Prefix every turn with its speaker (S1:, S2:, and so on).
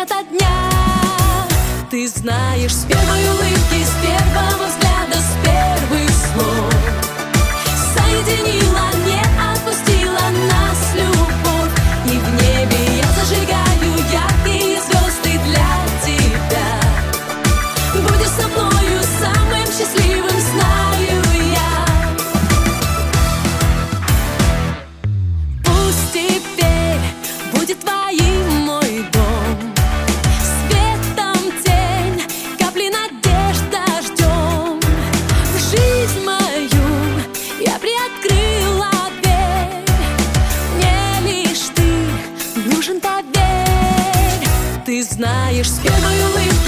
S1: света дня. Ты знаешь, с первой улыбки, с первого взгляда, с первых слов соединила, не отпустила нас любовь. И в небе я зажигаю яркие звезды для тебя. Будешь со мною самым счастливым, знаю я. Пусть теперь будет твоим мой дом, светом тень, капли надежда ждем. В жизнь мою я приоткрыла дверь, мне лишь ты нужен, поверь. Ты знаешь, с первой улыбки,